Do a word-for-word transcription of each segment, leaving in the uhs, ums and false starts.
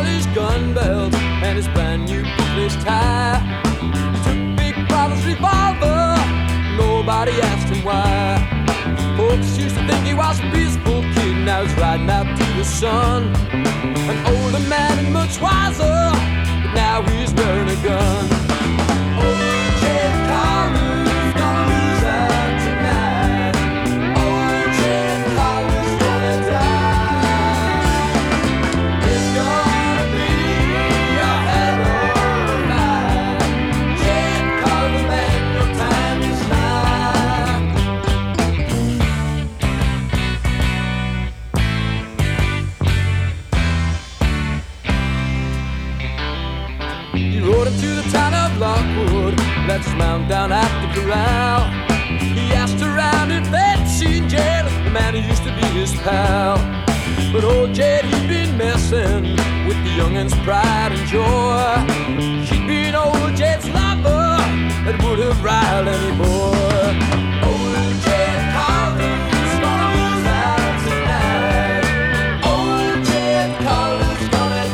stylish gun belt and his brand new bootless tie. He took Big Brother's revolver, nobody asked him why. Folks used to think he was a peaceful kid, now he's riding out to the sun. An older man and much wiser, but now he's wearing a gun. Old Jed Collar's gonna lose out tonight. Old Jed Collar's gonna die. It's gonna be a hell of a night. Jed Collar, man, your time is nigh. He rode into the town of Lockwood, left his mount down at the corral. He asked around if they'd seen Jed, the man who used to be his pal. But old Jed, he'd been messing with the young'un's pride and joy. She'd been old Jed's lover that would have riled any boy. Old Jed Collar's gonna lose out tonight. Old Jed Collar's gonna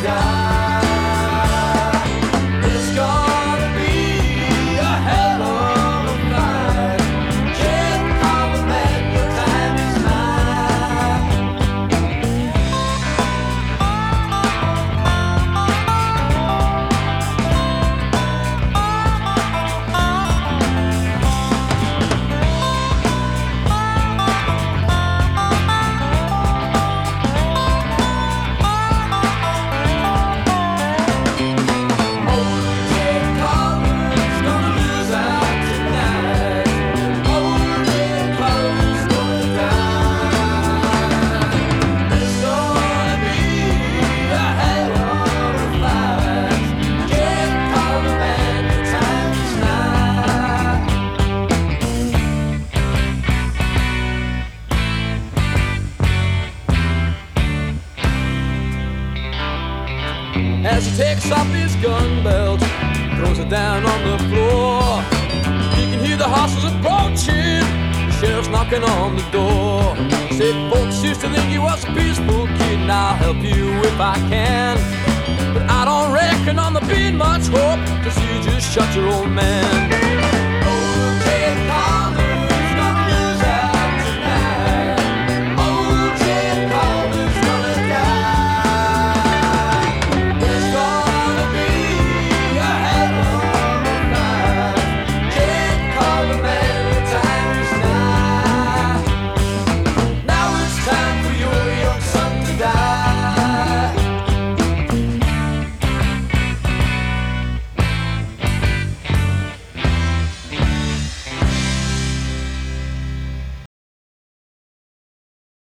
die. It's gonna be a hell of a fight. Jed Collar, man, your time is nigh. Old Jed Collar's gonna lose out tonight. Old Jed Collar's gonna die. It's gonna be a hell of a fight. Jed Collar, man, your time is nigh. As he takes off his gun belt, throws it down on the floor. He can hear the horses approaching, the sheriff's knocking on the door. Said folks used to think he was a peaceful kid, and I'll help you if I can. But I don't reckon on there being much hope, 'cause you just shot your old man.